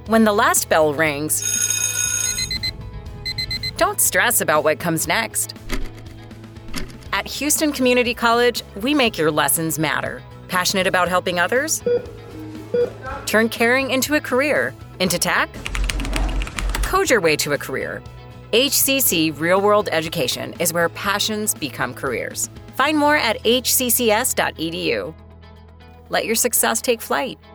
When the last bell rings, don't stress about what comes next. At Houston Community College, we make your lessons matter. Passionate about helping others? Turn caring into a career. Into tech? Code your way to a career. HCC Real World Education is where passions become careers. Find more at hccs.edu. Let your success take flight.